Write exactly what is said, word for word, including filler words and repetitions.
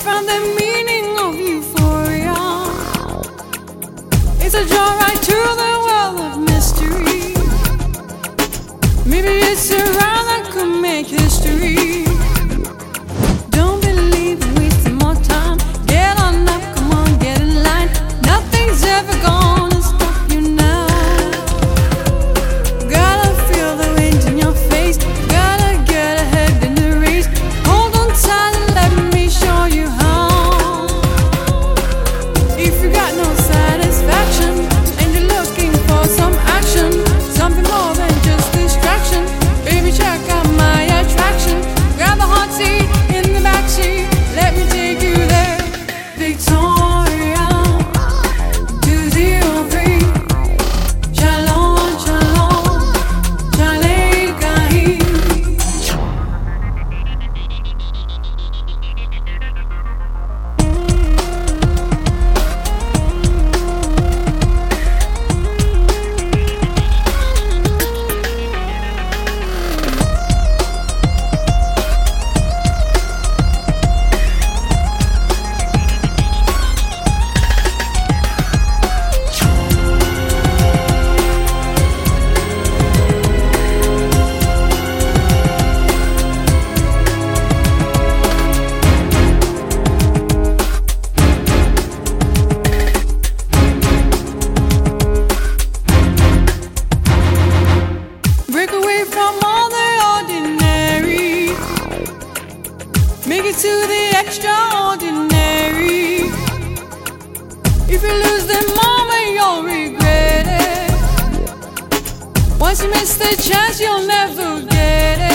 found the meaning of euphoria. It's a draw right to the world of mystery. Maybe it's a round that could make history. Don't believe in wasting more time. Get on up, come on, get in line. Nothing's ever gonna stop you now. Gotta feel the wind in your face. Gotta get ahead in the race. Hold on tight and let me show you how. If you got no satisfaction and you're looking for some action, something more than just distraction, baby, check out my attraction. Grab the hot seat in the backseat. Let me take you there, Victoria. Two zero three. Shalom, shalom, shalom, kahi. Break away from all the ordinary. Make it to the extraordinary. If you lose the moment, you'll regret it. Once you miss the chance, you'll never get it.